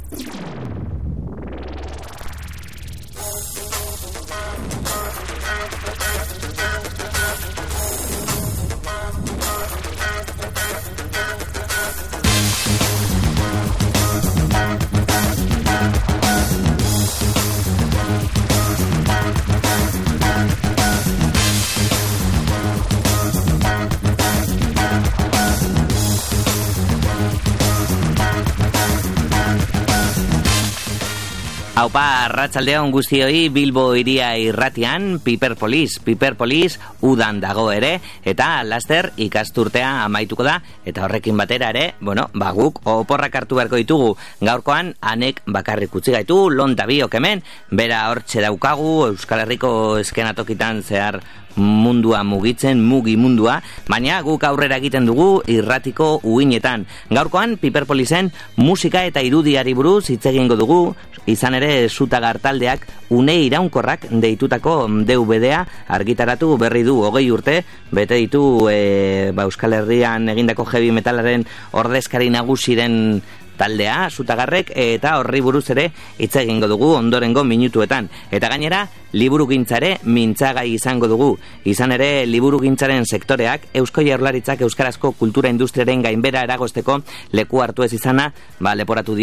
Aupa, arratsaldeon guztioi, Bilbo iria irratian, Piper Police udan dago ere, eta laster ikasturtea amaituko da, eta horrekin batera ere, guk oporrak hartu beharko ditugu. Gaurkoan, Anek bakarrik utzi gaitu, lonta biok hemen, bera hortxe daukagu, Euskal Herriko eskenatokitan zehar mundua mugitzen, mugi mundua, baina guk aurrera egiten dugu irratiko uinetan. Gaurkoan, Piper Policen musika eta irudiari buruz hitz egingo dugu, izan ere Zutagar taldeak une iraunkorrak deitutako DVD-a argitaratu berri du 20 urte, bete ditu Euskal Herrian egindako heavy metalaren ordezkari nagusiren taldea, Zutagarrek, eta horri buruz ere hitz egingo dugu ondorengo minutuetan. Eta gainera, liburugintzare mintzagai izango dugu. Izan ere, liburugintzaren sektoreak Eusko Jaurlaritzak euskarazko kultura industriaren gainbera eragozteko leku hartu ez izana, leporatu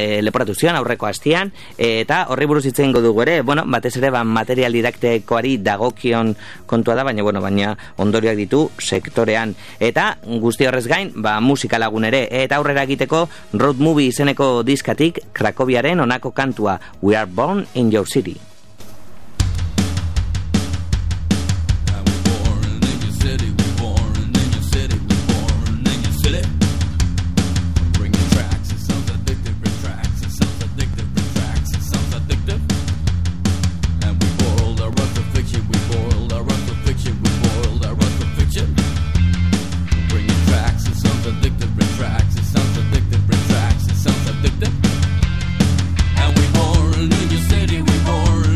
zion aurreko astian, eta horri buruz hitz egingo dugu ere, batez ere material didaktikoari dagokion kontua da, baina ondorioak ditu sektorean. Eta guzti horrez gain, musika lagun ere, eta aurrera egiteko Road Movie izeneko diskatik Krakoviaren honako kantua We Are Born in Your City. And we born in your city, we born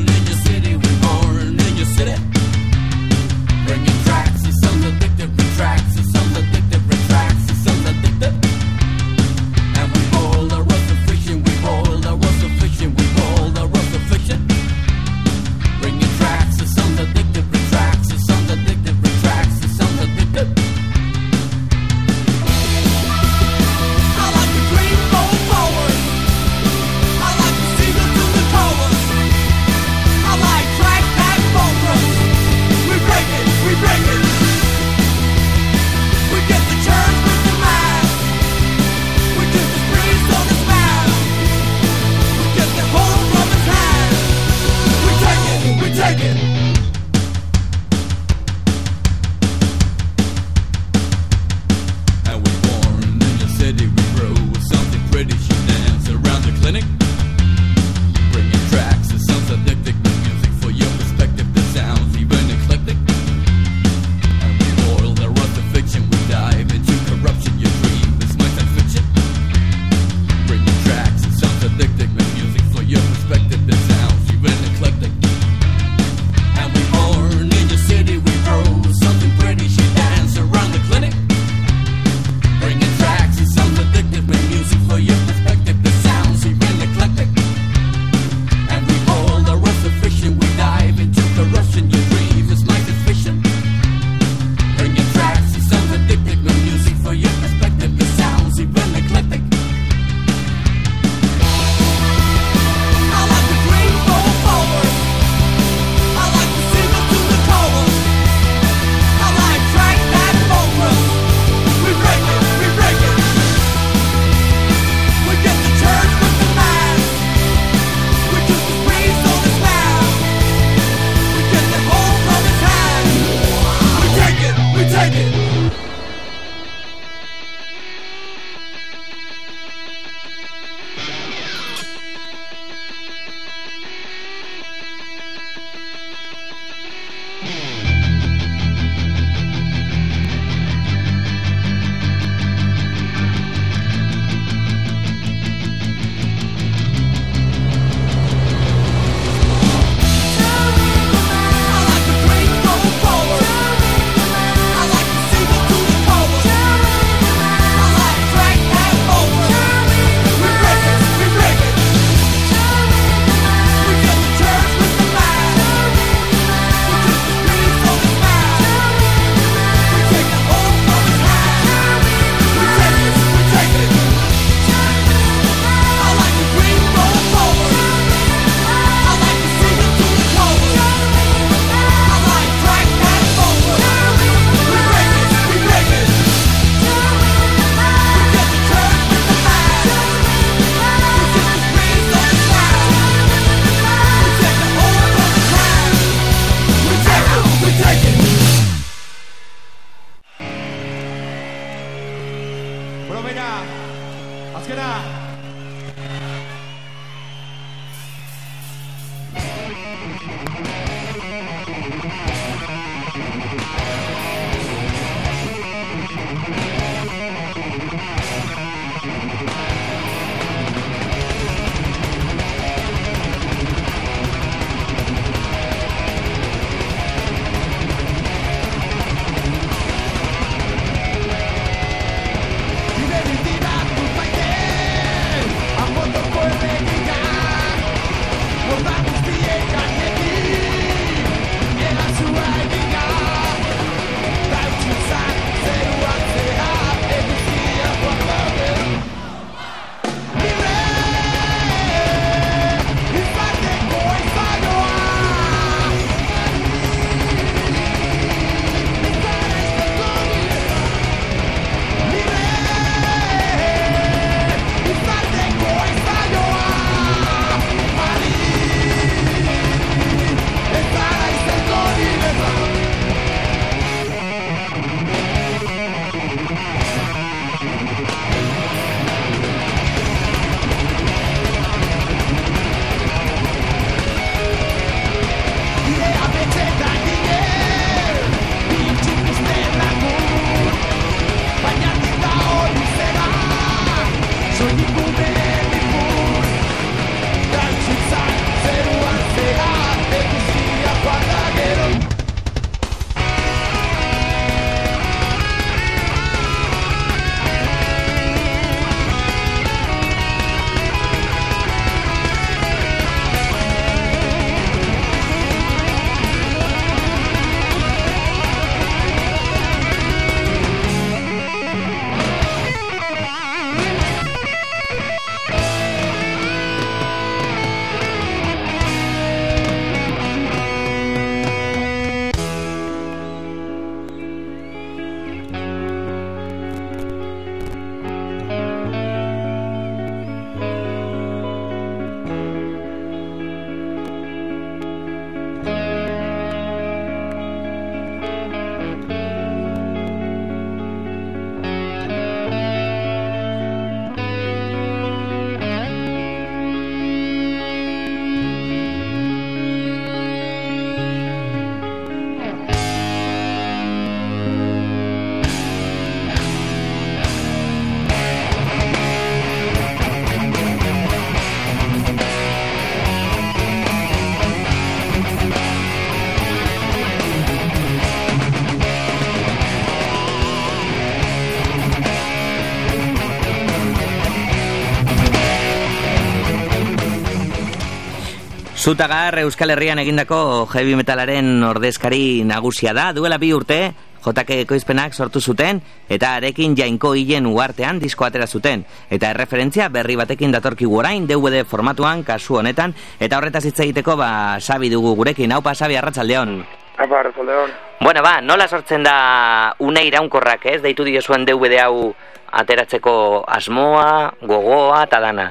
Zutagar Euskal Herrian egindako heavy metalaren ordezkari nagusia da. Duela 2 urte JK ekoizpenak sortu zuten eta arekin Jainko hilen uartean disko atera zuten. Eta erreferentzia berri batekin datorkigu orain DVD formatuan kasu honetan. Eta horretaz hitz egiteko Sabi dugu gurekin. Haupa Sabi, arratsaldeon. Apa, arratsaldeon. Bueno, nola sortzen da une iraunkorrak, ez? Deitu diozuen DVD hau ateratzeko asmoa, gogoa eta dana.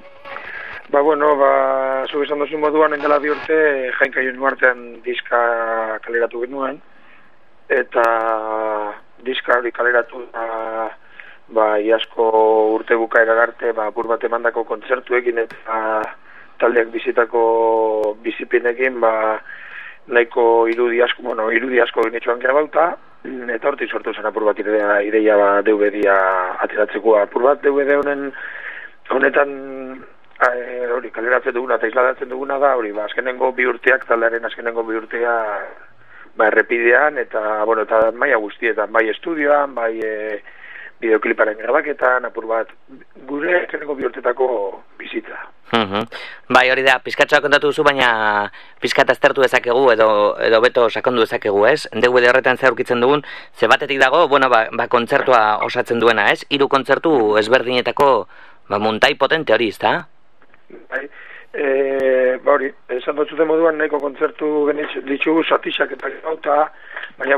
Zuk esan duzun moduan, endela 2 urte, Jainko hilen uartean diska kaleratu genuen, eta diska hori kaleratu iazko urte bukaera arte, apur bat emandako kontzertuekin eta taldeak bizitako bizipinekin, nahiko irudi asko genitxuan grabauta, eta hortik sortu zen apur bat ideia DVD-a ateratzeko. Apur bat DVD honetan hori kaleratzen duguna eta isladatzen duguna da, hori azkenengo 2 urteak, taldearen azkenengo 2 urtea errepidean, eta maila guztietan, bai estudioan, bai bideokliparen grabaketan, apur bat gure azkenengo 2 urtetako bizitza. Bai, hori da, pizkatxoa kontatu duzu, baina pizkat aztertu dezakegu edo beto sakondu dezakegu, ez? DVD horretan zer aurkitzen dugun, ze batetik dago, kontzertua osatzen duena, ez? 3 kontzertu ezberdinetako muntai potente hori, ezta? Bai, hori, esan dutzuten moduan nahiko kontzertu ditugu satisak eta gauta, baina,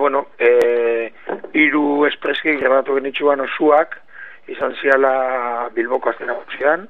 3 espreski grabatu genitxuan osuak, izan ziala Bilboko aztena gutxian,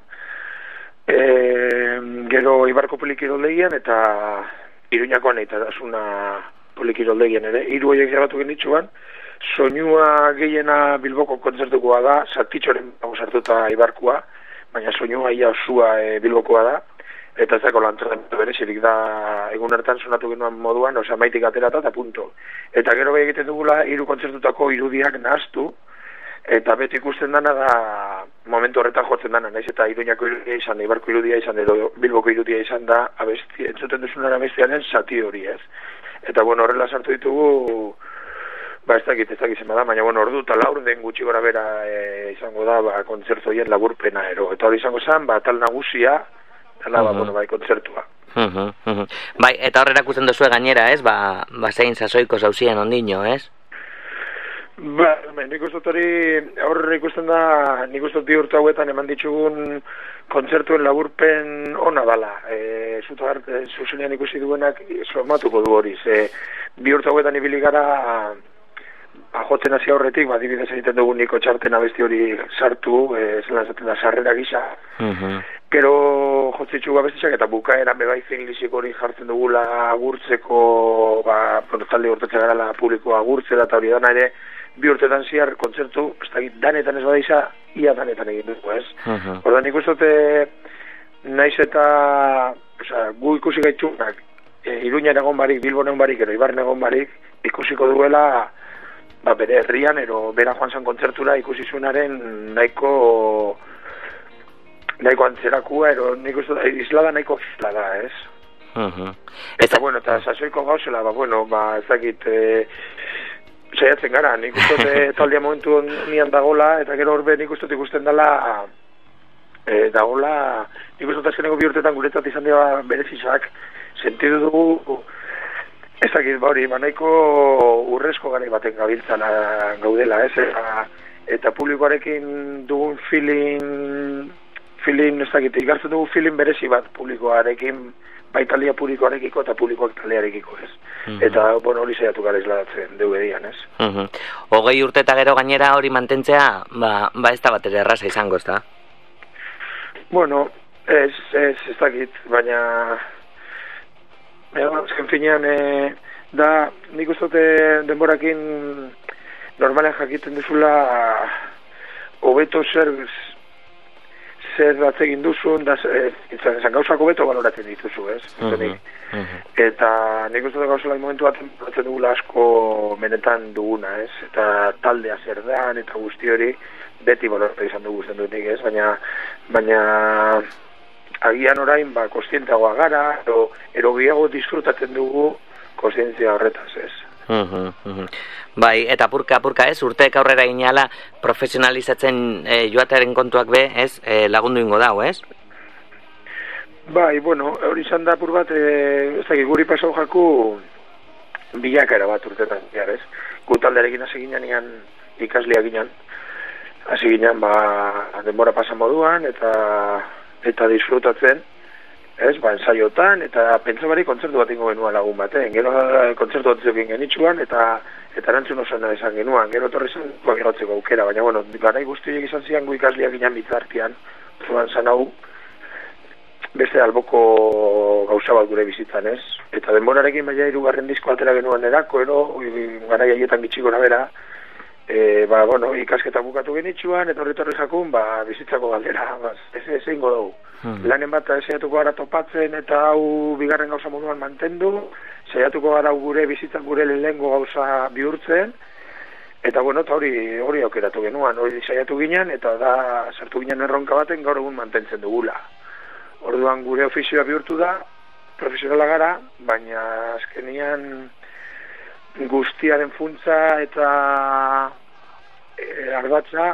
gero Ibarko polikiroldegian eta Iruñako aneitasuna polikiroldegian ere, 3 horiek grabatu genitxuan, soinua gehiena Bilboko kontzertukoa da, satitxoren sartuta Ibarkoa, baina soinua ia osua Bilbokoa da, eta ez dago lantrenamendu berezirik da egun hartan sonatu genuen moduan, osea maitik aterata eta punto. Eta gero bai egiten dugula 3 kontzertutako irudiak nahaztu, eta beti ikusten dana da momentu horretan jotzen dana, naiz eta Iruñako irudia izan, Eibarko irudia izan, edo Bilboko irudia izan da, entzuten duzunara abestiaren zati hori ez. Eta bueno, horrela sartu ditugu, ez dakit zema da, baina bueno, ordu eta laur den gutxi gora bera izango da, kontzertu horien laburpena ero. Eta hori izango zen, tal nagusia, tala, kontzertua. Bai, eta horrela ikusten duzue gainera, ez? Zein sasoiko zauzien ondino, ez? Nik uste hori, horre ikusten da, nik uste 2 urte hauetan eman ditugun kontzertuen laburpen ona dala. Zuzenean ikusi duenak somatuko du hori. 2 urte hauetan ibili gara jotzen hasi aurretik, adibidez egiten dugu Niko Txarten abesti hori sartu, zelan zaten da sarrera gisa. Gero jotzitxugu abestiak eta bukaeran bebai finlisik hori jartzen dugula agurtzeko, talde urtetxe gara publikoa agurtzera eta hori dana ere, 2 urtetan ziar kontzertu, danetan ez badaiza, ia danetan egin dugu, ez? Ordan nik uste naiz eta, gu ikusi gaitxunak, Iruñan egon barik, Bilbon egon barik, ero Ibarren egon barik, ikusiko duela, bere herrian, ero bera joan zan kontzertura ikusi zuenaren nahiko antzerakua, ero nik uste izlada nahiko fila da, ez? Eta, bueno, eta sasoiko gauzela, ez dakit, saiatzen gara, nik uste taldea momentu nian dagola, eta gero horbe nik uste ikusten dela, nik uste azkeneko 2 urtetan guretzat izan dira berezizak, sentidu dugu, ez dakit, nahiko urrezko garai baten gabiltzana gaudela, ez? Eta publikoarekin dugun feeling, ez dakit, igartzen dugu feeling berezi bat publikoarekin, bai talia publikoarekiko eta publikoak talearekiko, ez? Eta, hori saiatu gara izladatzen dugu edian, ez? 20 urte eta gero gainera hori mantentzea, ez da bat ere erraza izango, ez da? Bueno, ez dakit, baina azken finean nik uste denborakin normalean jakiten duzula hobeto zer atzegin duzun, izan gauzak hobeto baloratzen dituzu, ez? Eta nik uste gauzela momentu bat baloratzen dugula asko menetan duguna, ez? Eta taldea zer dan, eta guzti hori beti baloratzen izan dugu zen duenik, ez? Baina agian orain, kontzienteagoa gara, ero gehiago disfrutatzen dugu kontzientzia horretaz, ez? Bai, eta purka ez, urteek aurrera ginala profesionalizatzen joatearen kontuak be, ez, lagundu ingo dago, ez? Bai, hori izan da pur bat, ez dakit, guri pasau jaku bilakaera bat urtetan, ez? Gu taldearekin hasi ginean ikaslia ginen, hasi ginen, denbora pasa moduan, eta disfrutatzen, ez, ensaiotan, eta pentsa barik kontzertu bat ingo genuen lagun baten. Gero kontzertu bat izan genitxuan, eta erantzun osoan esan genuen. Gero torri zen, gerotzeko aukera, baina, garai guztiak izan zian gu ikasliak ginen bitartian, zuan zan hau, beste alboko gauza bat gure bizitzan, ez? Eta denborarekin baina 3. disko atera genuen erako, garai haietan gitxiko nabera, ikasketa bukatu genitxuan, eta horretorri jakun, bizitzako galdera, ez ingo dugu. Lanen bat saiatuko gara topatzen, eta hau bigarren gauza moduan mantendu, saiatuko gara gure bizitzak gure lehengo gauza bihurtzen, eta eta hori aukeratu genuen, hori saiatu ginen, eta sartu ginen erronka baten gaur egun mantentzen dugula. Orduan gure ofizioa bihurtu da, profesionala gara, baina azkenian guztiaren funtza eta ardatza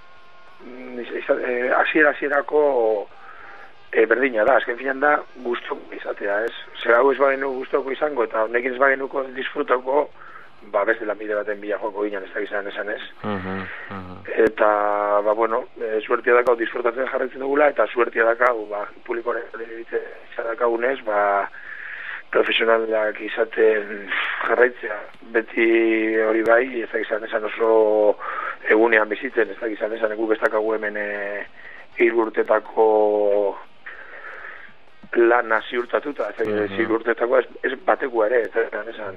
hasierako berdina da, azken finan da guztoko izatea, ez? Zer hau ez bagenu guztoko izango eta honekin ez bagenuko disfrutoko, beste lanbide baten bila joko ginen ez da gizan esan ez. Eta, suertia dakau disfrutatzen jarraitzen dugula, eta suertia dakau, publikoaren izan dakagunez, profesionalak izaten jarraitzea. Beti hori bai, ez da gizan esan oso egunean bizitzen, ez da gizan esan guk ez dakagu hemen 3 urtetako lana ziurtatuta, ziurtetako ez batekoa ere, ez da esan.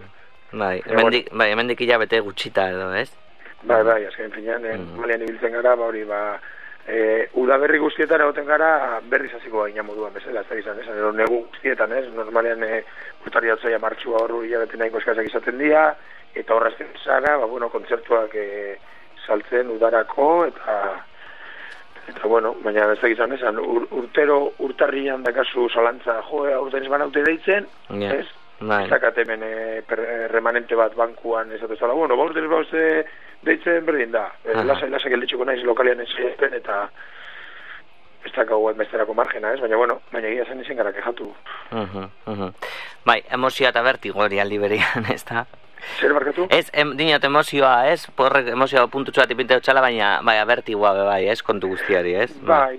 Hemendik hilabete gutxita edo, ez? Bai, azken finean, malian ibiltzen gara, udaberri guztietan egoten gara berriz hasiko gaina moduan bezala, ez da izan, edo negu guztietan, normalean urtari otzaia martxua horru hilabete nahiko eskazak izaten dira, eta horrazten zara, kontzertuak saltzen udarako, eta baina ez da izan, esan, urtarrian dakazu salantza, aurten ez banaute deitzen, ez? Ez dakat hemen remanente bat bankuan esatu zala, urten ez bauze deitzen berdin da, lasai gelditxuko naiz lokalian entzietzen, eta ez dakau enbesterako margena, ez? Baina egia zen izin gara kejatu. Bai, emozioa eta vertigo hori aldi berian, ez da? Zer barkatu? Ez, dinot emozioa, ez? Porrek emozioa puntutxoa tipinte dutxala, baina vertigoa bai, ez? Kontu guztiari, ez? Bai,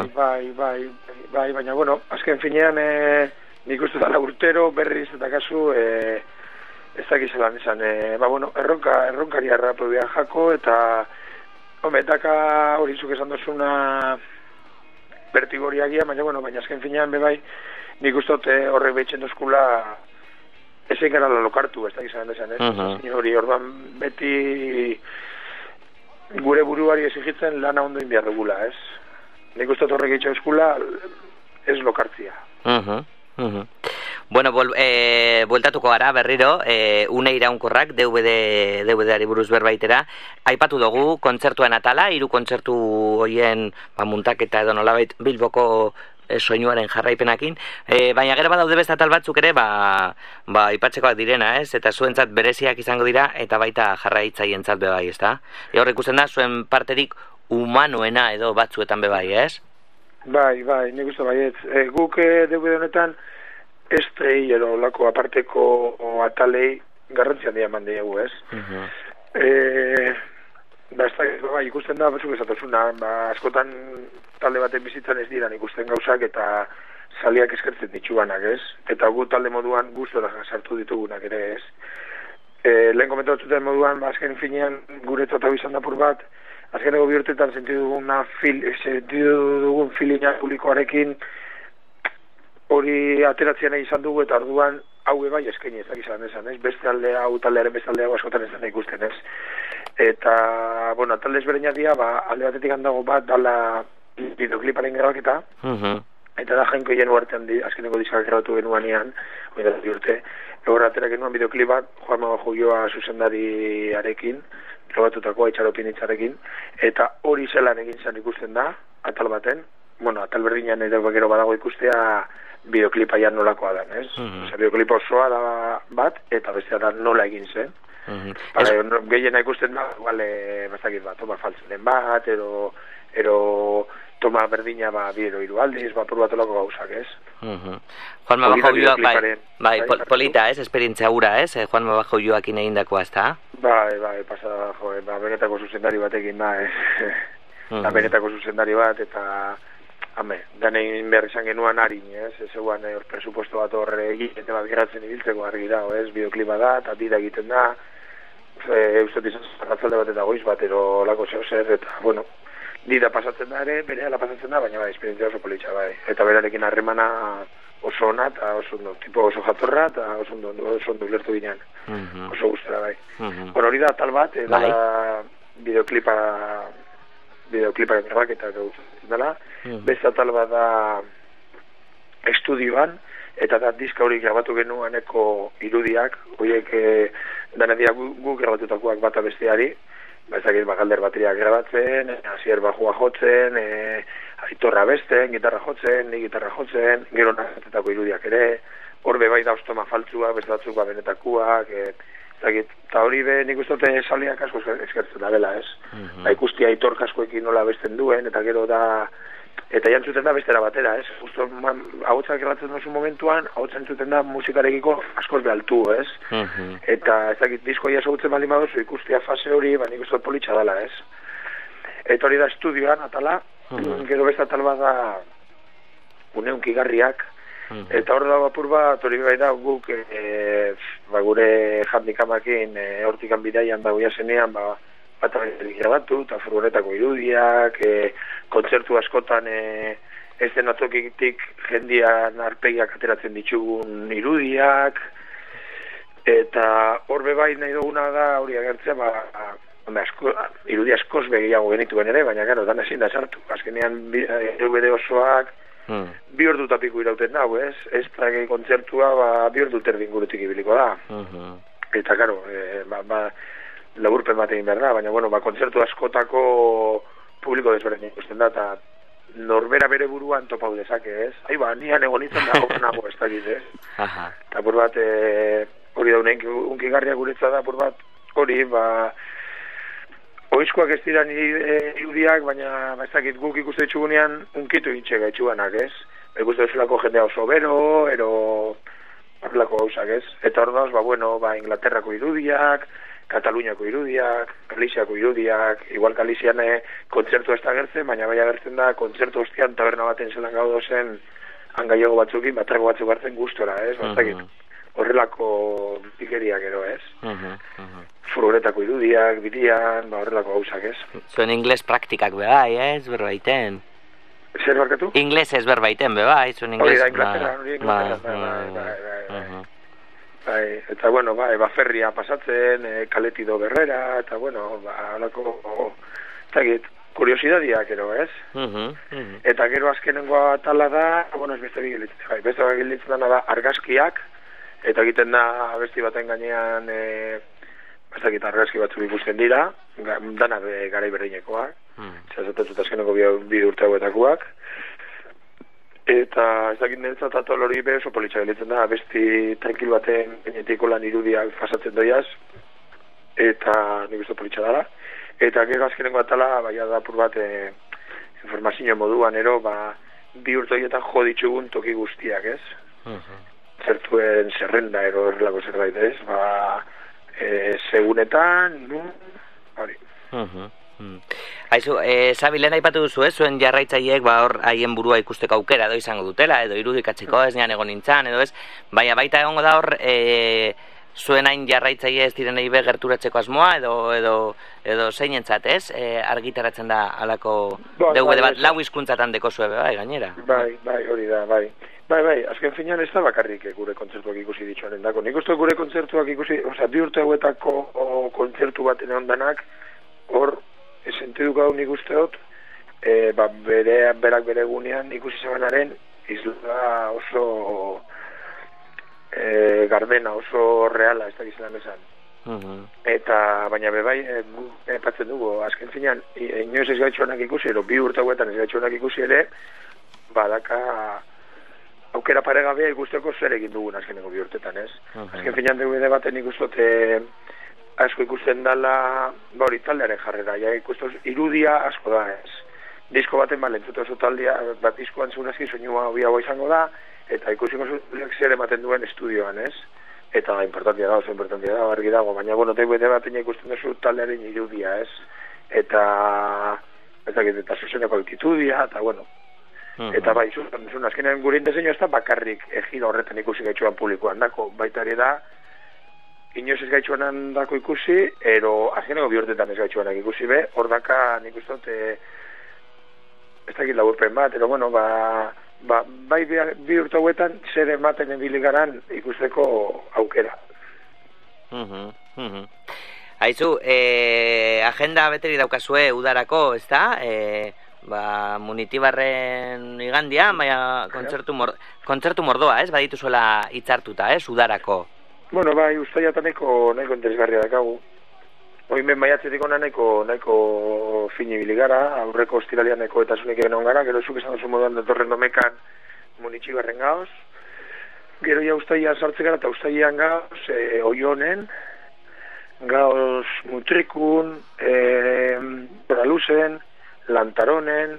baina azken finean nik uste dala urtero berriz eta kasu ez dakizelan izan, erronkari arrapobian jako, eta daka hori zuk esan dozuna vertigoriagia, baina azken finean bebai nik uste horrek behitzen dozkula ezein gara lokartu, ez dakizelan izan, ez? Hori, orduan beti gure buruari exigitzen lana ondo inbiar dugula, ez? Nik uste horrek eitxe dozkula ez lokartzia. Bueno, bueltatuko gara berriro, une iraunkorrak DVD-ari buruz berbaitera. Aipatu dugu kontzertuan atala, 3 kontzertu hoien muntaketa edo nolabait Bilboko soinuaren jarraipenakin, baina gero badaude beste atal batzuk ere, aipatzekoak direna, ez? Eta zuentzat bereziak izango dira, eta baita jarraitzaientzat bebai, ez da? Hor ikusten da, zuen parterik humanoena edo batzuetan bebai, ez? Bai, nik uste baietz. Guk DVD honetan estrei edo lako aparteko atalei garrantzian dira eman diegu, ez? Ikusten da, batzuk esatozuna, askotan talde baten bizitzan ez diran ikusten gauzak eta saliak eskertzen dituanak, ez? Eta gu talde moduan gustora sartu ditugunak ere, ez? Lehen komentatutzen moduan, azken finean guretzat hau izan dapur bat, azkeneko bihurtetan sentidu dugun filina publikoarekin hori ateratzen izan dugu eta orduan hau bai eskaini ezak izan esan, ez? Beste aldea, hau taldearen beste aldea askotan ez da ikusten, ez? Eta, talde ezberdinak dira, alde batetik handago bat dala bideokliparen grabaketa, eta da jainko hien uartean azkeneko diskak grabatu genuanean, hori da urte, egor atera genuan bideoklip bat, Juanma Bajoioa zuzendariarekin, grabatutako Itxaropin hitzarekin, eta hori zelan egin zen ikusten da, atal baten, atal berdinean edo gero badago ikustea bideoklipa ja nolakoa da, ez? Bideoklipa osoa da bat, eta bestea da nola egin zen. Gehiena ikusten da, bazakit bat, toma faltzen bat, ero toma berdina bidero 3 aldiz, por bat olako gauzak, ez? Juanma Bajoioak, bai, polita, ez? Esperientzia hura, ez? Juanma Bajoioakin egindakoa, ez da? Bai, pasada, benetako zuzendari batekin, benetako zuzendari bat, eta ganein behar izan genuan harin, ez? Ez eguan presupuesto bat horre egiten, eta geratzen ibiltzeko argi dago, ez? Bideoklipa da, eta dira egiten da, eustot izan zarratzalde bat eta goiz bat, ero lako zer, eta, dira pasatzen da ere, berehala pasatzen da, baina esperientzia oso politxa, eta berarekin harremana oso ona, eta oso ondo, tipo oso jatorra, eta oso ondo ulertu ginean, oso guztera, hori da, tal bat, da bideokliparen grabaketa gautzen dela, beste tal bat da estudioan, eta da diska hori grabatu genuaneko irudiak, horiek dana dira guk grabatutakoak bata besteari, ezakit Galder bateria grabatzen, Asier bajua jotzen, Aitorra besten, gitarra jotzen, ni gitarra jotzen, gero nahatetako irudiak ere, horbe bai da ostoma faltzua, beste batzuk benetakuak, eta hori nik ustote saliak asko eskertzen da bela, ez? Ikusti Aitor kaskoekin nola besten duen, eta gero da, eta jantzuten da bestera batera, ez? Justo ahotsak erratzen duzu momentuan, ahotsen zuten da musikarekiko askoz behaltu, ez? Eta ezakit diskoia ezagutzen baldin baduzu ikustia fase hori, nik uste politxa dela, ez? Eta hori da estudioan atala, gero beste atal bat da uneunkigarriak, eta hor dago apur bat, hori bai da guk gure handikamakin hortikan bidaian dagoia zenean, bat grabatu, eta furgonetako irudiak, kontzertu askotan eszenatokitik jendian arpegiak ateratzen ditugun irudiak, eta horbe bai nahi duguna da hori agertzea, irudi askoz begiago genituen ere, baina gero, dan ezin da sartu. Azkenean, DVD osoak, bi ordu tapiku irauten dago, ez? Ez trage kontzertua, bi ordu terdin guretik ibiliko da. Eta, karo, laburpen bat egin behar da, baina, bueno, kontzertu askotako publiko desberdin ikusten da, eta norbera bere buruan topau dezake, ez? Nian egon izan da, hor nago, ez dakit, ez? Eta, por bat, hori da, unkigarria guretza da, por bat, hori, oizkoak ez diran irudiak, baina, ez guk ikuste ditxugunean, unkitu intxe gaitxuganak, ez? Ikuste duzulako jendea oso bero, horrelako gauzak, ez? Eta hor dauz, Inglaterrako irudiak, Kataluniako irudiak, Galiziako irudiak, igual Galizian kontzertu ez da gertzen, baina bai agertzen da, kontzertu ostian taberna baten zelan gaudo zen, angaiago batzukin, batrako batzuk hartzen gustora, ez? Horrelako tikeriak ero, ez? Furgonetako irudiak, bidian, horrelako gauzak, ez? Zuen ingles praktikak bebai, ez? Berbaiten. Zer barkatu? Ingles ez berbaiten bebai, zuen ingles. Hori da, Inglaterra, eta bueno, ferria pasatzen, kaletido berrera, eta bueno, alako, kuriosidadiak ero, ez? Eta gero azkenengoa tala da, bueno, ez beste gilitzen, beste gilitzen da argazkiak, eta egiten da besti baten gainean, argazki batzuk ikusten dira, dana garai berdinekoak, zazatetut azkenengo bi urte hauetakoak, eta ez dakit nintzat atol hori oso politxa gelitzen da, besti tranquil baten genetiko lan irudiak pasatzen doiaz, eta nik uste politxa dara. Eta gero azkenengo atala, da pur bat informazio moduan ero, bi urte horietan jo ditxugun toki guztiak, ez? Zertuen zerrenda ero errelako zerbait, ez? Segunetan, hori. Aizu, Sabi, lehen aipatu duzu, zuen jarraitzaileek hor haien burua ikusteko aukera edo izango dutela, edo irudikatzeko ez nean egon nintzen, edo ez, baita egongo da hor, zuen hain jarraitzaile ez direnei be gerturatzeko asmoa, edo zeinentzat, ez? Argitaratzen da alako DVD bat, lau hizkuntzatan deko zue, gainera. Bai, hori da, azken finean ez da bakarrik gure kontzertuak ikusi ditxoaren dako. Nik uste gure kontzertuak ikusi, bi urte hauetako kontzertu bat ondanak, hor, sentidu gau nik usteot, berak bere gunean ikusi zabanaren isla oso gardena, oso reala, ez dakizelan esan. Eta, baina bebai, epatzen dugu, azken finean, inoiz ez gaitxoanak ikusi, bi urte hauetan ez gaitxoanak ikusi ere, badaka aukera paregabea ikusteko zer egin dugun azkeneko bi urtetan, ez? Azken finean DVD baten ikustote asko ikusten dala, hori taldearen jarrera, ikusten irudia asko da, ez? Disko baten lentzute oso taldea, bat diskoan zunazki soinua hobiagoa izango da, eta ikusiko zuek zer ematen duen estudioan, ez? Eta importantia da, oso importantia da, argi dago, baina, bueno, DVD baten ikusten duzu taldearen irudia, ez? Eta zuzeneko altitudia, eta, bueno, eta bai, zuen azkenean gure indeseino ez da bakarrik egida horretan ikusi gaitxuan publikoan dako, baita ere da, inoiz ez gaitxuanan dako ikusi, ero azkeneko bi urtetan ez gaitxuanak ikusi be, hor daka nik ustot, ez dakit laburpen bat, ero bueno, bai bi urte hauetan zer ematen enbiligaran ikusteko aukera. Aizu, agenda beteri daukazue udarako, ez da? Munitibarren igandia, baina kontzertu mordoa, ez? Baditu zuela hitzartuta, ez? Udarako. Bueno, bai, ustaiatan nahiko interesgarria dakagu. Oimen maiatzetik ona nahiko fini biligara, aurreko ostiralian nahiko eta zunik egin ongara, gero zuk esan duzu moduan datorren domekan munitxibarren gaoz. Gero ja ustaian sartze gara eta ustaian gaoz Oionen, gaoz Mutrikun, Poraluzen, Lantaronen,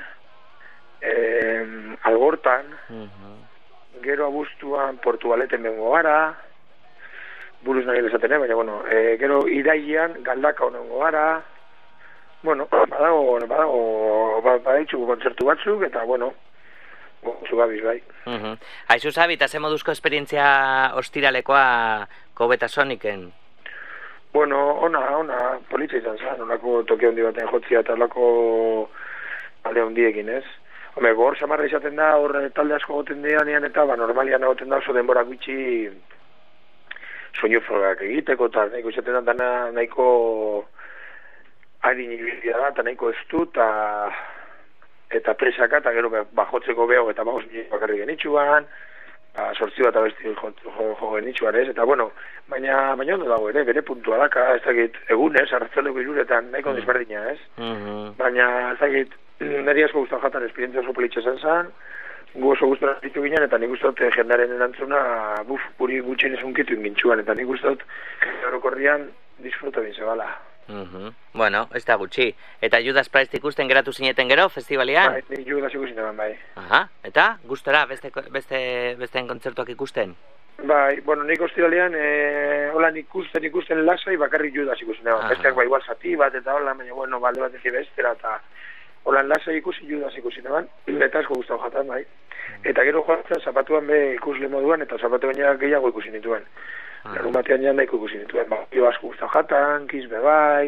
Algortan, gero abuztuan Portugaleten bengo gara, buruz nahi esaten, baina, bueno, gero irailean Galdaka honengo gara, bueno, badaitxuko kontzertu batzuk, eta, bueno, zu gabiz, bai. Aizu, Sabi, eta ze moduzko esperientzia ostiralekoa Kobetasoniken? Bueno, ona, politza izan zen, onako toki handi baten jotzia eta olako alde handiekin, ez? Home, gor samarra izaten da, hor talde asko goten dianean eta, normalian egoten da oso denborak bitxi soinu frogak egiteko, eta nahiko izaten da nahiko harin ibilbidea da, eta nahiko ez du, eta presaka, eta gero bajotzeko beho, eta bagoz bakarrik genitxuan, sortzi bat abesti jo genitxuan, ez? Eta, bueno, baina ondo dago ere, bere puntua daka, ez dakit, egunez, arratzaldeko iruretan, nahiko desberdina, ez? Baina, ez dakit, niri asko guztan jatan, esperientzia oso politxe zen, gu oso guztan ditu ginen, eta nik ustot jendaren erantzuna, guri gutxen esunkitu ingintxuan, eta nik ustot, orokorrian, disfruta bin zebala. Bueno, ez da gutxi. Eta Judas Priest ikusten geratu zineten gero, festivalian? Bai, nik Judas ikusten eban, bai. Aha, eta gustora besteen kontzertuak ikusten? Bai, bueno, nik ostiralean, hola ikusten lasai bakarrik Judas ikusten eban. Besteak bai, igual zati bat eta hola, baina, bueno, balde bat ezi bestera, eta hola lasai ikusi Judas ikusten eban, eta asko gustau jatan, bai. Eta gero joatzen zapatuan be ikusle moduan, eta zapatu baina gehiago ikusi nituen. Larun batean jan daiko ikusi nituen, jo asko guztan jatan, kiz bebai,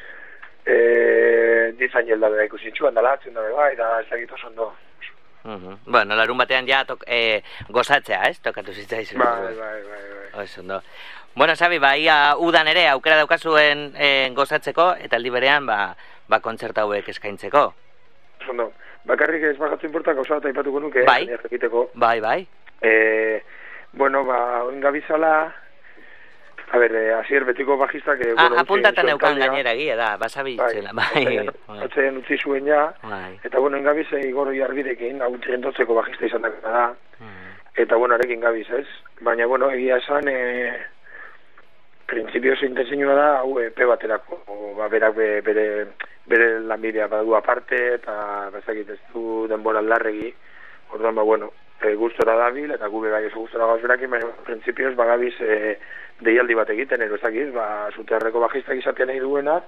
dizan jelda bera ikusi nituen, dalatzen da bebai, da ez dakit oso ondo. Bueno, larun batean ja gozatzea, ez? Tokatu zitzaizun. Bai. Oso ondo. Bueno, Xabi, ia udan ere aukera daukazuen gozatzeko, eta aldi berean kontzerta hauek eskaintzeko. Oso ondo. Bakarrik ez bajatzu importa, gauza bat aipatuko nuke. Bai. Bueno, oin gabizala, a ber, Asier betiko bajistak... apuntatan eukan gainera egia da, basabi itzela. Otzean utzi zuen ja, eta bueno, ingabiz igor jarbidekin, hau trentotzeko bajista izan da. Eta bueno, arekin gabiz, ez? Baina, bueno, egia esan, printzipioz intenzinua da, hau EP baterako, berak bere lanbidea badu aparte, eta bezakit ez du denbora larregi, orduan, bueno, gustora dabil, eta gube bai oso gustora gauz berakin, baina printzipioz bagabiz deialdi bat egiten, erozakiz, zuterreko bajistak izatean nahi duenak,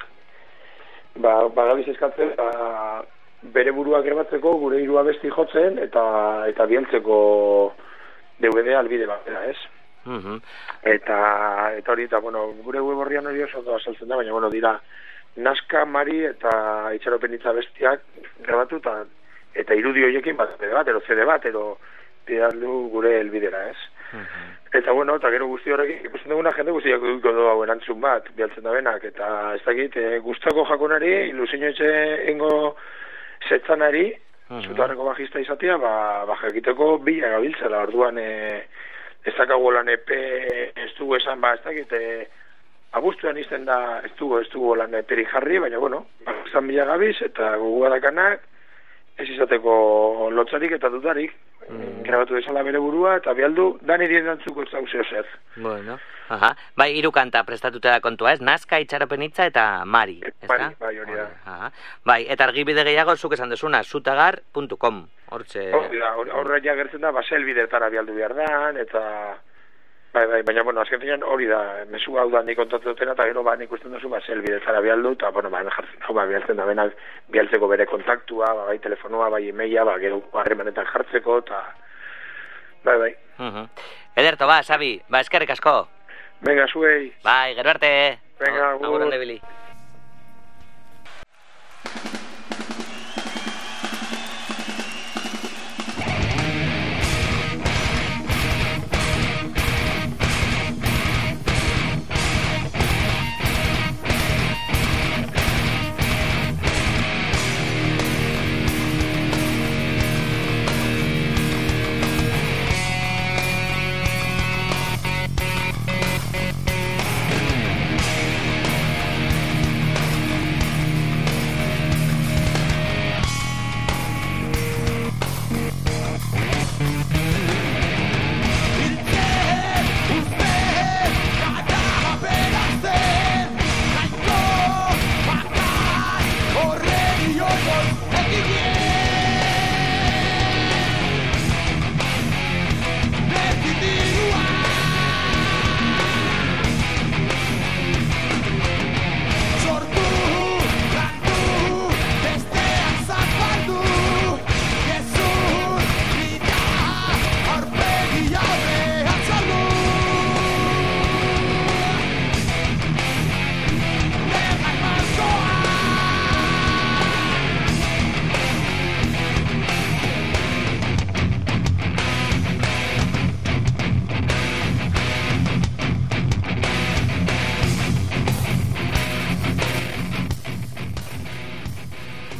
bagabiz eskatzen, bere burua grebatzeko, gure hiru abesti jotzen, eta bieltzeko DVD albide batera, ez? Eta hori, eta, bueno, gure web horrian hori oso azaltzen da, baina, bueno, dira, Naska, Mari eta Itxaropenitza bestiak grabatu, eta irudi horiekin bat, edo CD bat, edo bidaldu gure elbidera, ez? Eta, bueno, eta gero guzti horrekin, ikusten duguna jende guztiak duko du hau erantzun bat, bialtzen da benak, eta ez dakit, guztako jakonari, ilusino etxe ingo zetzanari, zutarreko bajista izatea, jakiteko bila gabiltzela, orduan ez dakago lan epe, ez dugu esan, ez dakit, abuztuan izten da, ez dugu lan eperi jarri, baina, bueno, izan bila gabiz, eta gugu adakanak, ez izateko lotzarik eta dudarik, grabatu desala bere burua, eta bialdu, dani direntzuko ez dauzeo zer. Bueno, bai, hiru kanta prestatuta da kontua, ez? Naska, Itxaropenitza eta Mari, ez da? Bai, hori da. Bai, eta argibide gehiago, zuk esan dezuna, sutagar.com, hortxe... Horra ja gertzen da, elbidetara bialdu behar dan, eta... Bai, baina, bueno, azken zinean hori da, mesu hau da nik kontatu dutena, eta gero nik usten duzu, elbidetara bialdu, eta, bueno, jartzen hau, bialtzen da benak bialtzeko bere kontaktua, bai telefonua, bai emaila, gero harremanetan jartzeko, eta... Bai. Ederto, Xabi, eskerrik asko. Venga, zuei. Bai, gero arte. Venga, agur onde bili.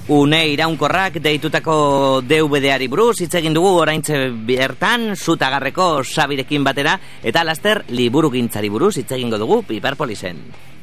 Une iraunkorrak deitutako DVD-ari buruz hitz egin dugu oraintxe bertan Zutagarreko Sabirekin batera, eta laster liburugintzari buruz hitz egingo dugu Piperpolisen.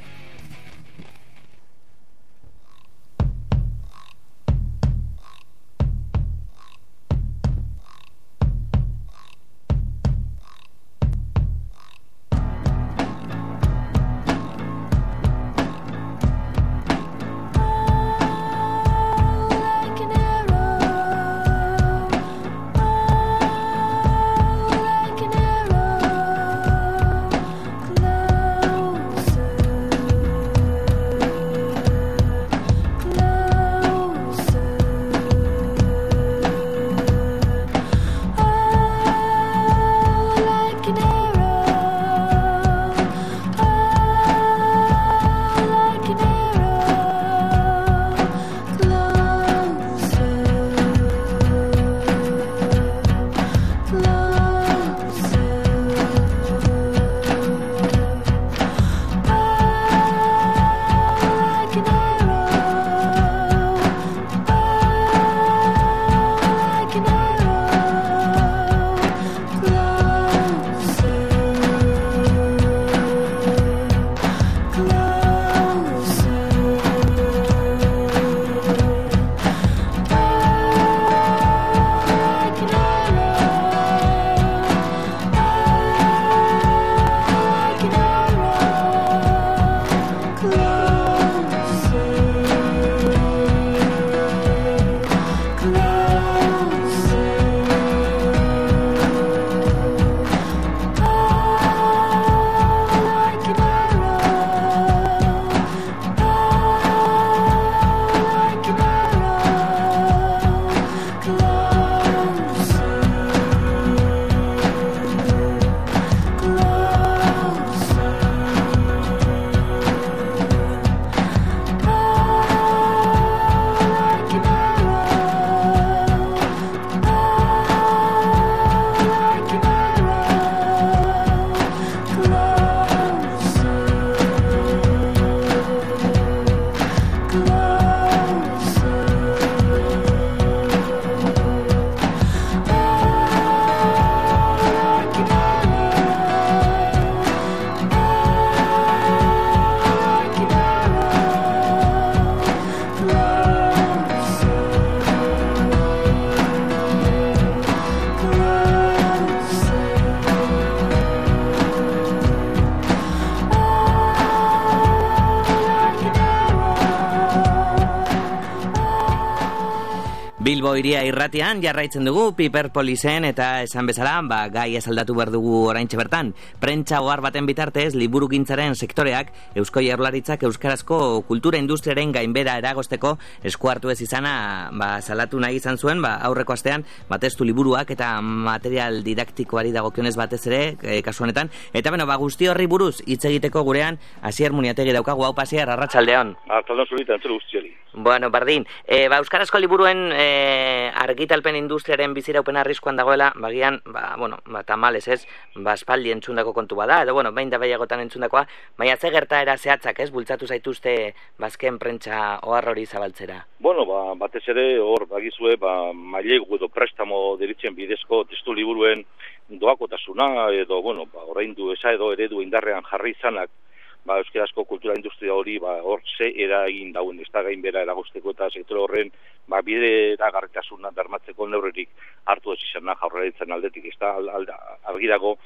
Bilbo Hiria Irratian jarraitzen dugu Piperpolisen, eta esan bezala, gai esaldatu behar dugu oraintxe bertan. Prentsa ohar baten bitartez, liburugintzaren sektoreak Eusko Jaurlaritzak euskarazko kultura industriaren gainbera eragozteko esku hartu ez izana, salatu nahi izan zuen, aurreko astean, testu liburuak eta material didaktikoari dagokionez batez ere, kasu honetan. Eta guzti horri buruz hitz egiteko gurean Asier Muniategi daukagu. Hau Asier, arratsaldeon. Arratsaldeon zurita, entzule guztiari. Bueno, bardin, euskarazko liburuen argitalpen industriaren biziraupen arriskuan dagoela, bagian, tamalez ez, aspaldi entzundako kontu bada, edo, behin da behiagotan entzundakoa, baina ze gertaera zehatzak, ez, bultzatu zaituzte bazken prentsa ohar hori zabaltzera? Batez ere, hor, bagizue, mailegu edo prestamo deritzen bidezko testu liburuen doakotasuna, edo, oraindu eza edo eredu indarrean jarri izanak, euskarazko kultura industria hori hor ze eragin dauen, ez da gainbera eragozteko eta sektore horren bide eragarritasuna bermatzeko neurririk hartu ez izana Jaurlaritzaren aldetik, ez da argi dago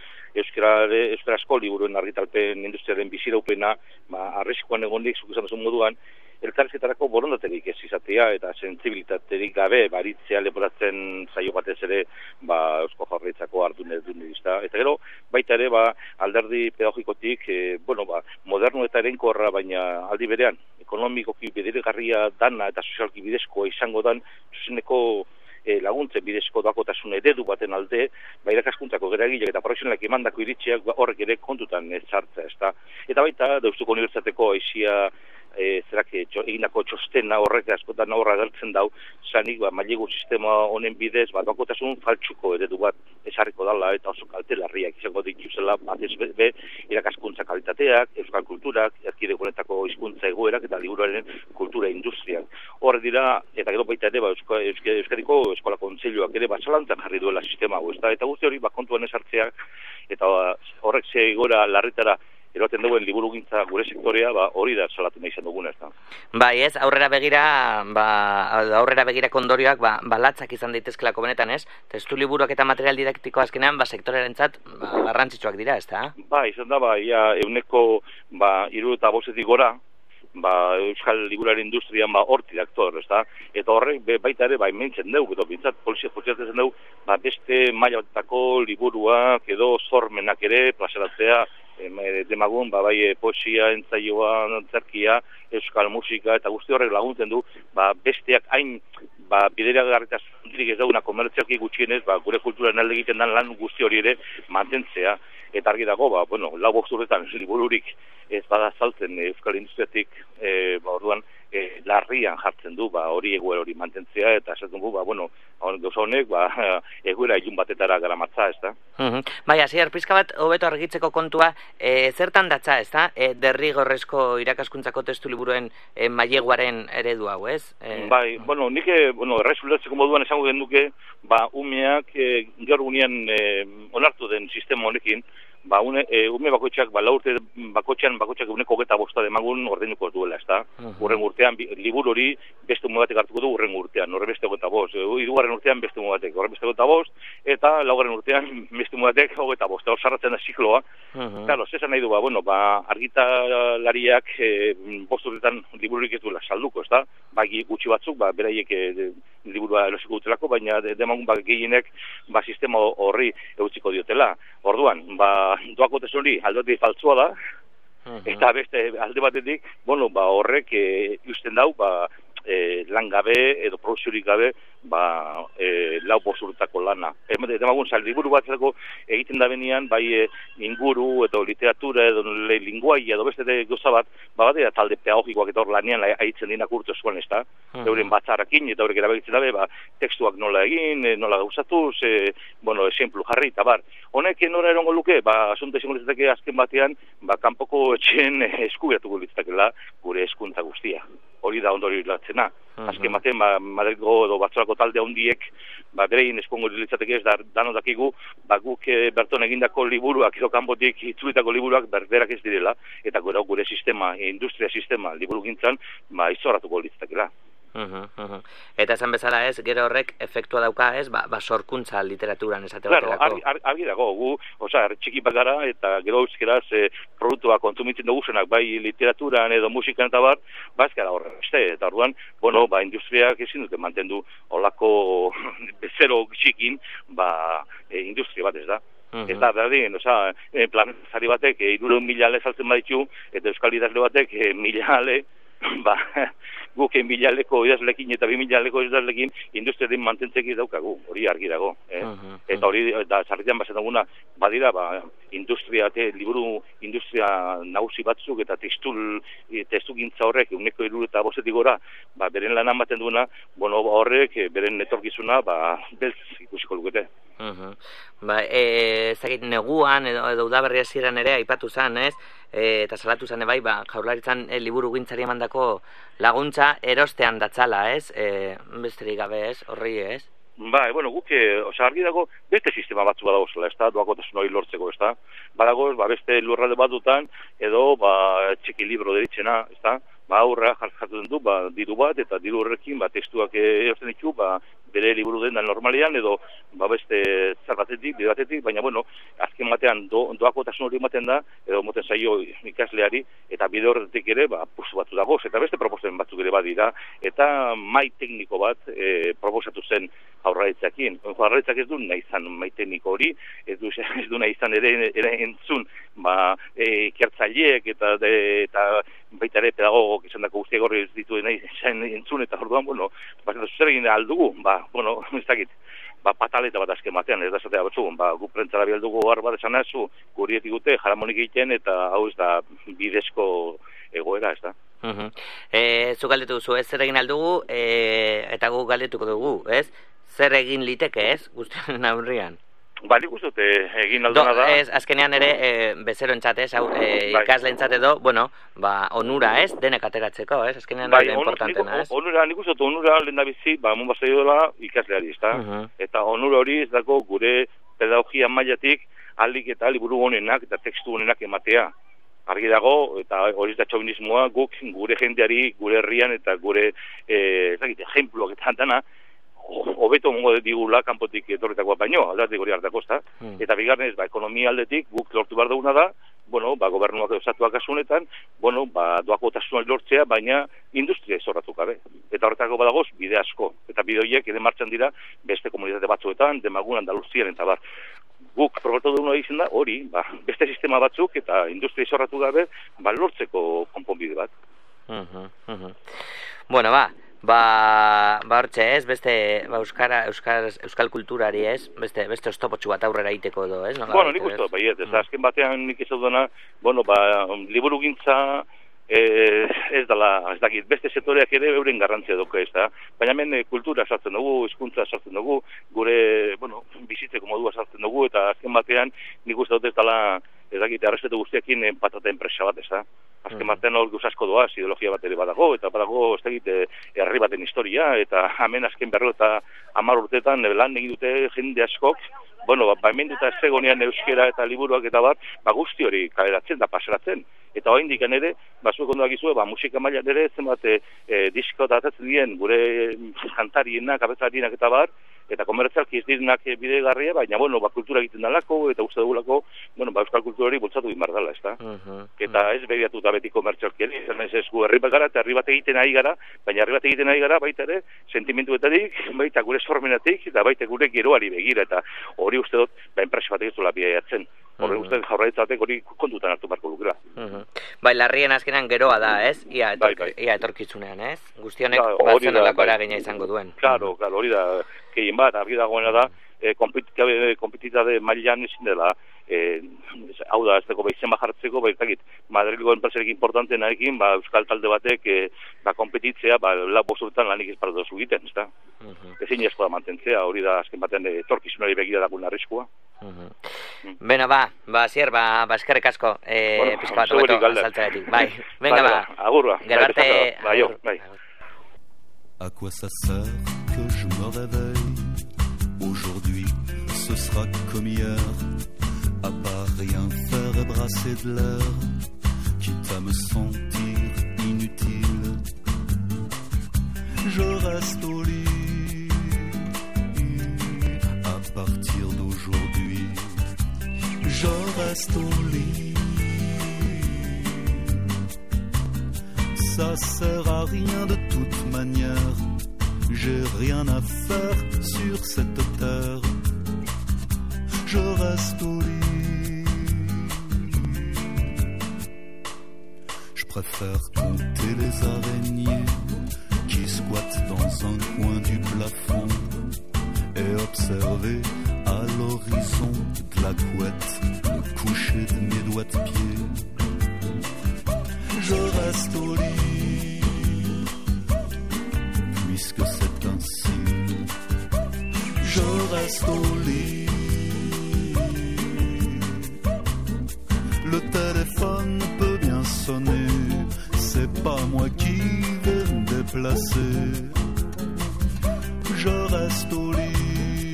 euskarazko liburuen argitalpen industriaren biziraupena arriskuan egonik zuk esan duzun moduan, elkarrizketarako borondaterik ez izatea eta sentsibilitaterik gabe baritzea leporatzen zaio batez ere Eusko Jaurlaritzako ardunedista. Eta gero, baita ere, alderdi pedagogikotik, moderno eta erenkorra, baina aldi berean, ekonomikoki bideragarria dana eta sozialki bidezkoa izango dan, zuzeneko laguntzen bidezko dakotasun eredu baten alde, irakaskuntzako geragileak eta profesionalak emandako iritziak horrek ere kontutan sartzea, ezta. Eta baita, Deustuko Unibertsitateko aizia egindako txostena horrek askotan horra agertzen dau, zanik mailegu sistema honen bidez, doakotasun faltsuko eredu bat esarriko dala, eta oso kaltelarriak izango dituzela, batez be, irakaskuntza kalitateak, euskal kulturak, erkidegoetako hizkuntza egoerak, eta liburuaren kultura industriak. Horre dira, eta gero baita ere, Euskadiko Eskola Kontseiluak ere zalantzan jarri duela sistema hau, eta guzti hori kontuan esartzeak, eta horrek ze egoera larritara eroaten duen liburugintza gure sektorea, hori da salatu nahi izan duguna, ez da. Bai, ez, aurrera begira kondorioak, latzak izan daitezkelako benetan, ez? Testu liburuak eta material didaktiko azkenean, sektorearentzat garrantzitsuak dira, ez da? Bai, izan da, euneko 75 gora, euskal liburaren industrian hortik aktor, ez da? Eta horrek baita ere, mentzen dugu, edo bintzat poliziatzen dugu, beste maila batako liburuak edo sormenak ere, plazaratzea, demagun, poesia, entzaioa, antzerkia, euskal musika, eta guzti horrek laguntzen du, besteak hain bideragarritasunik ez dauna komertzialki gutxienez, gure kulturan alde egiten dan lan guzti hori ere mantentzea, eta argi dago, lau bosturretan libururik ez bada saltzen euskal industriatik, orduan, larrian jartzen du, hori egoera hori mantentzea, eta esaten du, gauza honek, egoera ilun batetara garamatza, ez da? Bai, hasier pizka bat hobeto argitzeko kontua, zertan datza, ez da? Derrigorrezko irakaskuntzako testu liburuen maileguaren eredu hau, ez? Bai, nik erresultatzeko moduan esango genuke, umeak gaur gunean onartu den sistema honekin, ume bakoitzak, laurte bakoitzak uneko 25 demagun ordenuko duela, ez da? Urren urtean, liburu hori beste ume batek hartuko du urren urtean, horre beste 25, hirugarren urtean beste ume batek, horre beste 25, eta laugarren urtean beste ume batek 25, hor sarratzen da zikloa. Claro, zesan nahi du, argitalariak posturretan libururik ez duela salduko, ez da? Gutxi batzuk, beraiek liburua erosiko dutelako, baina demagun gehienek sistema horri eutziko diotela. Orduan, doakotasun hori alde faltzua da, eta beste alde batetik, horrek usten dau, langabe edo produziorik gabe, lau bosturretako lana. Demagun, liburu batzako egiten da benean, inguru edo literatura edo linguaia edo beste gauza bat, badea talde pedagogikoak eta hor lanean aitzen dinak urte zuen, ez da? Euren batzarakin eta horrek erabakitzen dabe, tekstuak nola egin, nola gauzatuz, esenplu jarri, eta bar. Honek nora erongo luke, asunta izango litzateke azken batean, kanpoko etxen eskuberatuko litzakela gure hezkuntza guztia. Hori da ondori latzena. Azken batean, Madrilgo edo Batzolako talde handiek, berein eskongo litzateke ez dano dakigu, guk berton egindako liburuak, edo kanpotik itzulitako liburuak berberak ez direla, eta gure sistema, industria sistema, liburu gintzan, izorratuko litzatekela. Eta esan bezala ez, gero horrek efektua dauka ez, sorkuntza literaturan esate baterako. Claro, argi dago, gu, txiki bat gara, eta gero euskeraz produktua kontumitzen dugusenak, literaturan edo musikan eta bar, ez gara horre, eta orduan, industriak ezin dute mantendu olako bezero txikin, industria bat ez da. Ez da, berdin, planetari batek 300.000 ale saltzen baditu, eta euskal idazle batek 1.000 ale, guk 1.000 aleko idazlekin eta 2.000 aleko idazlekin industriaren mantentzeki daukagu, hori argi dago. Eta hori, sarritan bazen duguna, badira, liburu industria nagusi batzuk eta testu gintza horrek, uneko 75 gora, beren lan ematen duena, horrek, beren etorkizuna, beltz ikusiko lukete. Zagit neguan edo udaberri hasieran ere aipatu zen, ez? Eta salatu zen Jaurlaritzan liburu gintzari emandako laguntza erostean datzala, ez? Besterik gabe, ez? Horri, ez? Guk, argi dago, beste sistema batzu badagozela, ez da? Doakotasun hori lortzeko, ez da? Badagoz, beste lurralde batutan, edo, txiki libro deritzena, ez da? Aurra jartzen du, diru bat, eta diru horrekin, testuak erosten ditu, bere liburu den da normalean, edo beste zer batetik, bide batetik, baina, azken batean doakotasun hori ematen da, edo moten zaio ikasleari, eta bide horretik ere, pulsu batzu dagoz, eta beste proposen batzuk ere badira, eta mai tekniko bat proposatu zen Jaurlaritzakin. Jaurlaritzak ez du nahi izan mai tekniko hori, ez du nahi izan ere entzun, ikertzaileek eta baita ere pedagogok izan dako guztiak horri ez ditu nahi izan entzun, eta orduan, zer egin aldugu, ez dakit, pataleta bat azken batean, ez da zatea batzu, gu prentzara bialdugu har bat esan nazu, gurietik gute, jaramonik egiten, eta hau ez da bidezko egoera, ez da. Zu galdetu duzu, ez zer egin aldugu, eta gu galdetuko dugu, ez? Zer egin liteke, ez? Guztien aurrian. Nik uste dut egin alduna da. Azkenean ere, bezeroentzat, ez? Ikasleentzat edo, onura, ez? Denek ateratzeko, ez? Azkenean hori importantena, ez? Onura, nik uste dut, onura lehen da bizi, mon basai dola ikasleari, ez da? Eta onura hori ez dago gure pedagogia mailatik alik eta liburu honenak eta tekstu honenak ematea. Argi dago, eta hori da txauvinismoa, guk gure jendeari, gure herrian eta gure, ejempluak eta dana, hobeto mongo digula kanpotik etorritakoa baino, aldatik hori hartako, eta bigarren ez, ekonomia aldetik, guk lortu behar duguna da, gobernuak osatuak asunetan, doakotasuna lortzea, baina industria izorratu gabe. Eta horretako badagoz, bide asko. Eta bide horiek ere martxan dira, beste komunitate batzuetan, Demagun, Andaluzian, eta bar. Guk probatu duguna izan da, hori, beste sistema batzuk, eta industria izorratu gabe, lortzeko konponbide bat. Hortxe ez, beste euskal kulturari ez, beste ostopotxu bat aurrera iteko edo, ez? Nik uste dut, ez azken batean nik ez dudana, liburu gintza ez dala, ez dakit, beste sektoreak ere euren garrantzia duke, ez da? Baina hemen kultura sartzen dugu, hizkuntza sartzen dugu, gure, bizitzeko modua sartzen dugu, eta azken batean nik uste dut ez dala, ez dakit, arrespetu guztiakin patata enpresa bat, ez da? Azken batean hor asko doaz, ideologia bat ere badago, eta badago, ez dakit, herri baten historia, eta hemen azken 50 urteetan lan egin dute jende askok, hemen duta zegonean euskera eta liburuak eta guzti hori kaleratzen da paseratzen. Eta hori indikan ere, zuek ondo dakizue, musika mailan ere, zenbat disko datatzen dien, gure kantarienak, abetzarienak eta eta komertzialki ez direnak bidegarria, baina, kultura egiten dalako, eta uste dugulako, euskal kultura hori bultzatu dimar dela, ez da? Eta ez begiatuta beti komertzialki ere, ez gu herri bat gara, eta herri bat egiten ari gara, baina herri bat egiten ari gara, baita ere, sentimentuetatik, baita gure sormenatik, eta baita gure geroari begira, eta hori uste dut, enpresa bat egitula biaiatzen. Horre uste jaurlaritzatek hori kontutan hartu marko lukera. Larrien azkenan geroa da, ez? Ia etorkitzunean, ez? Guztionek batzen alako eragina izango duen. Claro, hori da, gehien bat, argi dagoena da, kompetitade mailan ezin dela, hau da, ez dago izen jartzeko, baizakit, Madrilgo enpresarik importantena ekin, euskal talde batek, kompetitzea, lau bosturetan lanik ez paratu egiten, ez da? Ezin esko da mantentzea, hori da, azken batean, etorkizunari begira dagoen arriskua. Beno, zier, eskerrik asko, pizka bat hobeto azaltzaretik. Venga, agurra. Gero arte. Bai. À quoi ça sert que je me réveille? Aujourd'hui, ce sera comme hier, à part rien faire et brasser de l'air, quitte à me sentir inutile. Je reste au lit, à partir d'aujourd'hui, je reste au lit. Ça sert à rien de toute manière, j'ai rien à faire sur cette terre. Je reste au lit. Je préfère compter les araignées qui squattent dans un coin du plafond et observer à l'horizon de la couette le coucher de mes doigts de pied. Je reste au lit, puisque c'est ainsi. Je reste au lit. Le téléphone peut bien sonner, c'est pas moi qui vais me déplacer. Je reste au lit.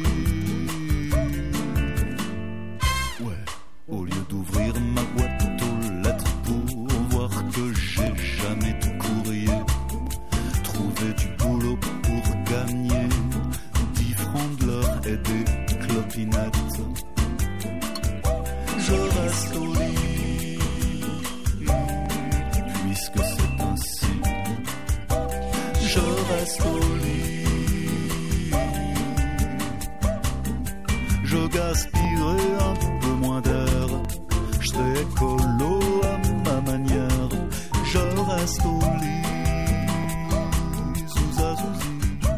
Ouais, au lieu d'ouvrir ma boîte aux lettres pour voir que j'ai jamais de courrier, trouver du boulot pour gagner 10 francs de l'heure et des clopinettes. Je reste au lit, puisque c'est ainsi. Je reste au lit. Je gaspillerai un peu moins d'air, je serai écolo à ma manière. Je reste au lit, zouzazouzi.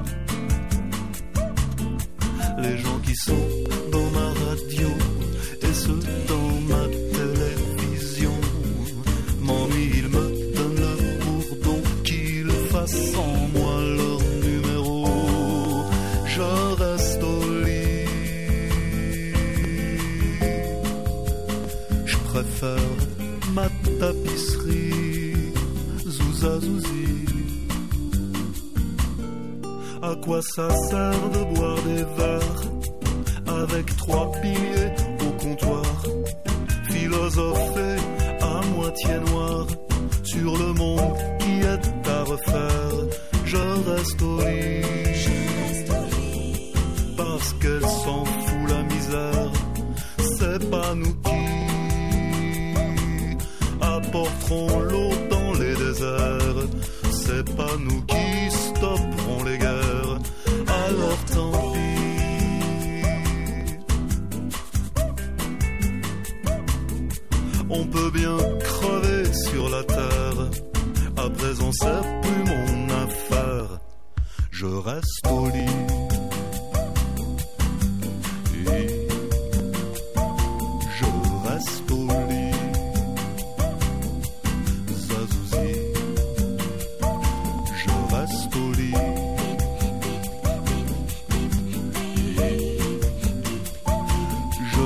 Les gens qui sont dans ma radio et ceux dans ma télévision m'ennuient, ils me donnent le préfère ma tapisserie Zouza Zouzi. À quoi ça sert de boire des verres avec 3 piliers au comptoir, philosopher à moitié noir sur le monde qui est à refaire. Je reste au lit parce qu'elle s'en fout la misère. C'est pas nous qui apporterons l'eau dans les déserts. C'est pas nous qui stopperons les guerres. Alors tant pis. On peut bien crever sur la terre. À présent c'est plus mon affaire. Je reste au lit. Et je reste au lit. Zazouzi. Je reste au lit. Et je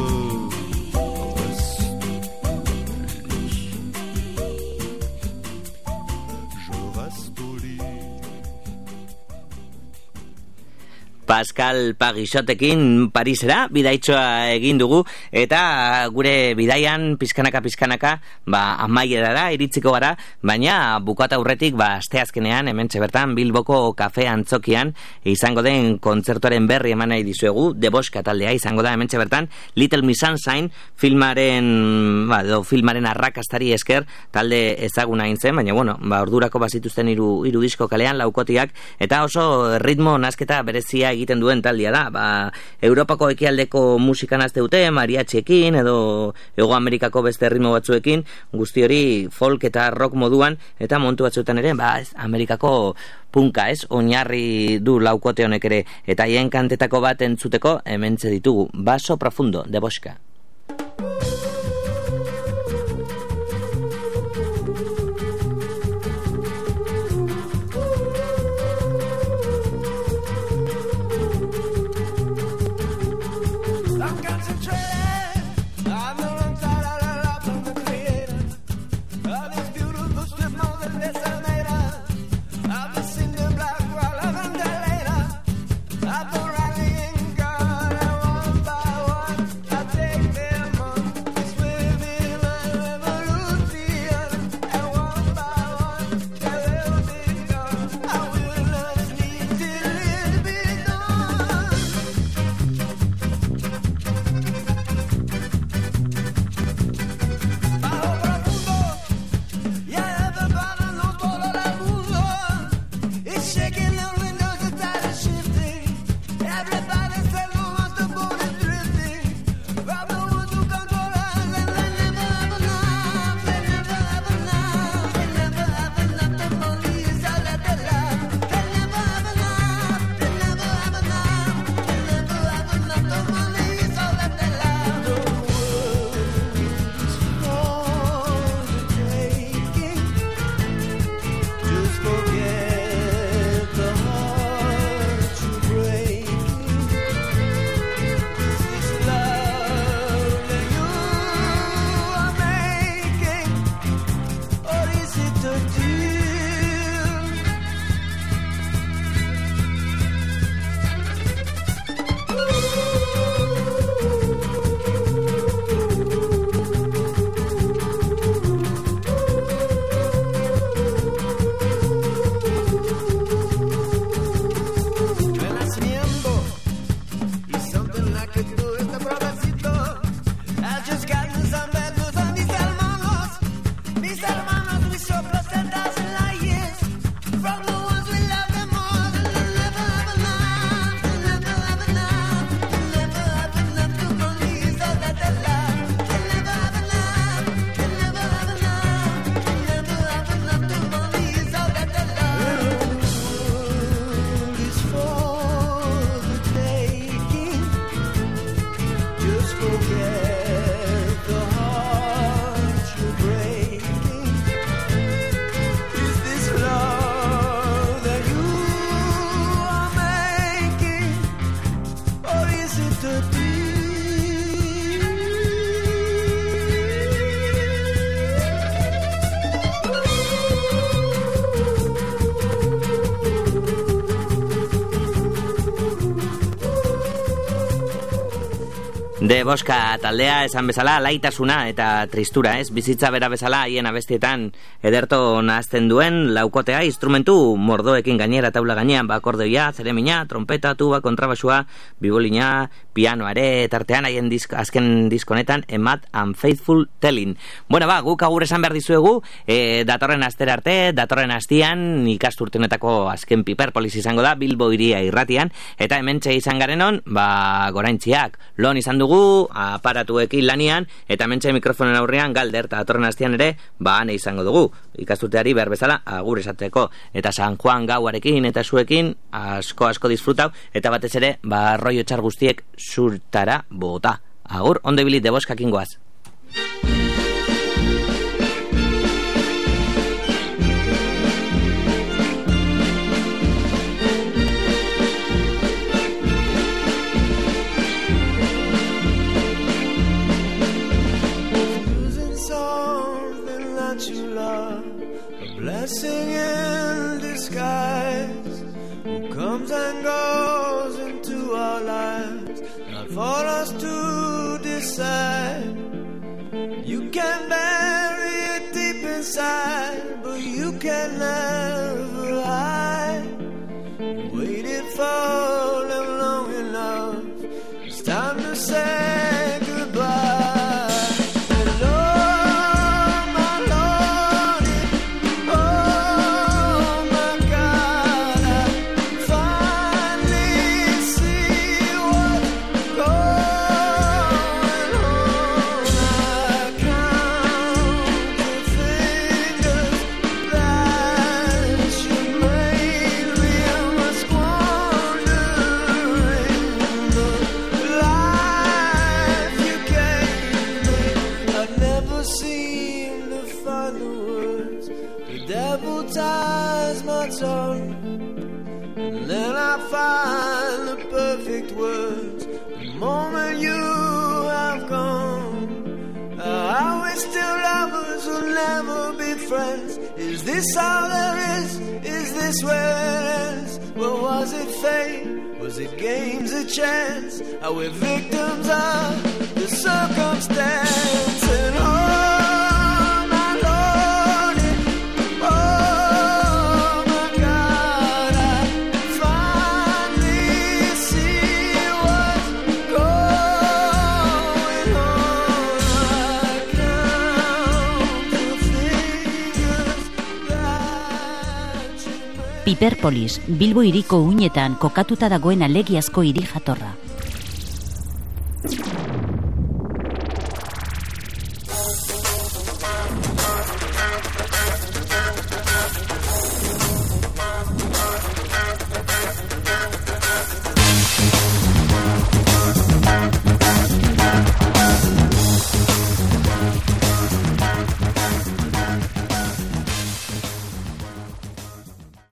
Pascal Pagisotekin Parisera bidaitxoa egin dugu eta gure bidaian pizkanaka amaierara iritziko gara, baina bukata aurretik asteazkenean hementxe bertan Bilboko kafe antzokian izango den kontzertuaren berri eman nahi dizuegu. The Boska taldea izango da hementxe bertan. Little Miss Sunshine filmaren arrakastari esker talde ezaguna egin zen, baina ordurako bazituzten hiru disko kalean, laukotiak, eta oso ritmo nasketa berezia egiten duen taldea da. Europako ekialdeko musikan azte dute, mariatxiekin edo Hego Amerikako beste ritmo batzuekin, guzti hori folk eta rock moduan, eta montu batzuetan ere Amerikako punka, oinarri du laukote honek ere, eta haien kantetako bat entzuteko hementxe ditugu. Baso Profundo, The Boska. De Boska taldea esan bezala laitasuna eta tristura, ez? Bizitza bera bezala haien abestietan ederto nahazten duen laukotea instrumentu mordoekin gainera taula gainean, akordeoia, zeremina, trompeta, tuba, kontrabasua, bibolina, pianoare, tartean haien azken diskonetan Emat and Faithful Telling. Bueno, guk agur esan behar dizuegu, datorren astera arte, datorren astian ikasturtenetako azken Piperpolis izango da Bilbo Hiria Irratian, eta hementxe izan garenon, goraintziak lon izan dugu aparatuekin lanian, eta hementxe mikrofonen aurrean Galder, eta datorren astian ere ane izango dugu ikasturteari behar bezala agur esateko, eta San Juan gauarekin eta zuekin asko disfrutau, eta batez ere rollo txar guztiek zurtara bota. Agur, ondo ibilit De Boskakin goaz. Blessing in disguise, who comes and goes into our lives, not for us to decide. You can bury it deep inside, but you can never hide. You waited for them long enough, it's time to say goodbye. And then I find the perfect words the moment you have gone. Are we still lovers who'll never be friends? Is this all there is? Is this where it ends? Well, was it fate? Was it games of chance? Are we victims of the circumstance? And Piperpolis, Bilbo hiriko uinetan kokatuta dagoen alegiazko hiri jatorra.